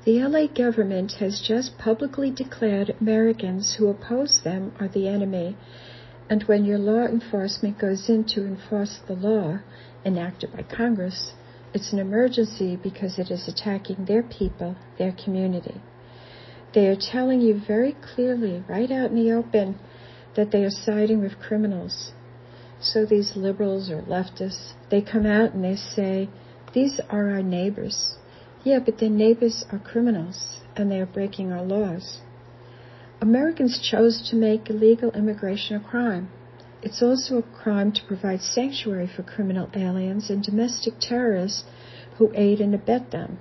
The LA government has just publicly declared Americans who oppose them are the enemy, and when your law enforcement goes in to enforce the law enacted by Congress, it's an emergency because it is attacking their people, their community. They are telling you very clearly, right out in the open, that they are siding with criminals. So these liberals or leftists, they come out and they say, these are our neighbors. Yeah, but their neighbors are criminals, and they are breaking our laws. Americans chose to make illegal immigration a crime. It's also a crime to provide sanctuary for criminal aliens and domestic terrorists who aid and abet them.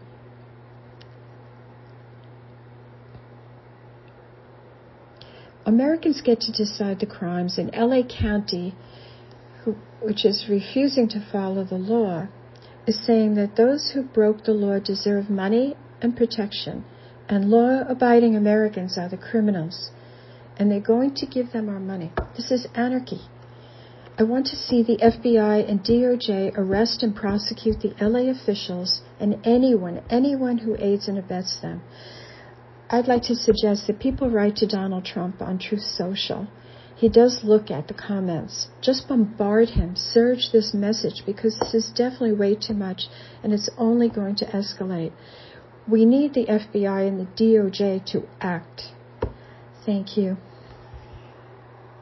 Americans get to decide the crimes, and LA County, which is refusing to follow the law, is saying that those who broke the law deserve money and protection, and law-abiding Americans are the criminals, and they're going to give them our money. This is anarchy. I want to see the FBI and DOJ arrest and prosecute the LA officials and anyone who aids and abets them. I'd like to suggest that people write to Donald Trump on Truth Social. He does look at the comments. Just bombard him. Surge this message, because this is definitely way too much, and it's only going to escalate. We need the FBI and the DOJ to act. Thank you.